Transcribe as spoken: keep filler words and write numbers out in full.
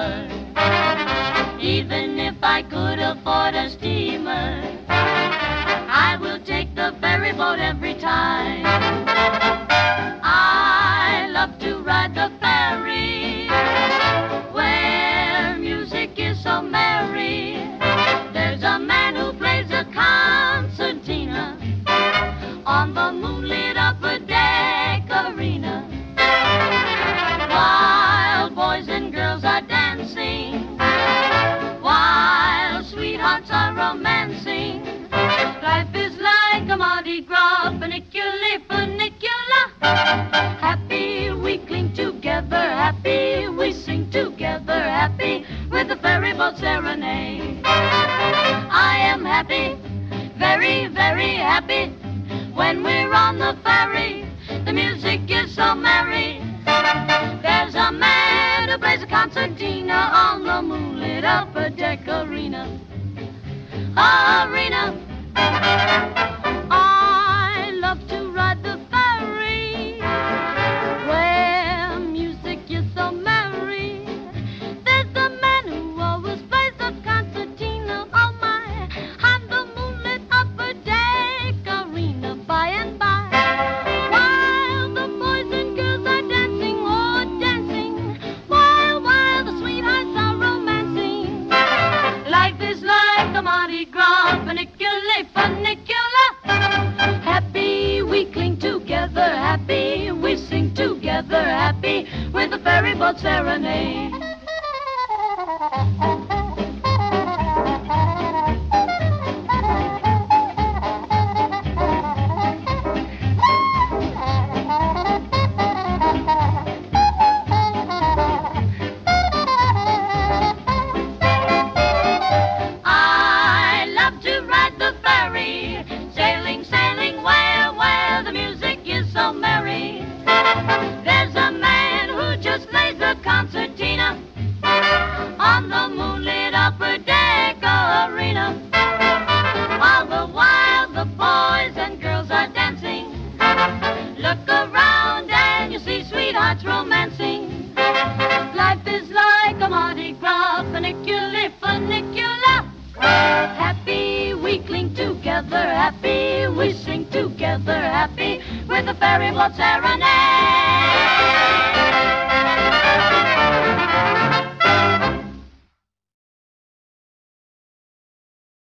dreamer. Even if I could afford a steamer, I will take the ferry boat every time. I love to ride the ferry where music is so merry. There's a man who plays a concertina on the moonlit upper deck arena. While boys and girls are dancing, while sweethearts are romancing, life is like a Mardi Gras, funiculi, funicula. Happy we cling together, happy we sing together, happy with the ferry boat serenade. I am happy, very, very happy when we're on the ferry. The music is so merry. There's a man who plays a concertina on the moonlit upper deck arena. Arena. I love to ride the ferry where music is so merry. There's a man who always plays the concertina on my on the moonlit upper deck arena. By and by, while the boys and girls are dancing, oh dancing, while while the sweethearts are romancing, life is like a Mardi Gras, funiculi, funicula. Happy we cling together, happy we sing together, happy with the ferry boat serenade. I love to ride the ferry, sailing, sailing, where, where the music is so merry. There's a man who just plays the concertina on the moonlit upper deck arena. All the while the boys and girls are dancing, look around and you see sweethearts romancing. Life is like a Mardi Gras, funiculi, funicula. Happy we cling together, happy we sing together, happy with the ferry boat serenade.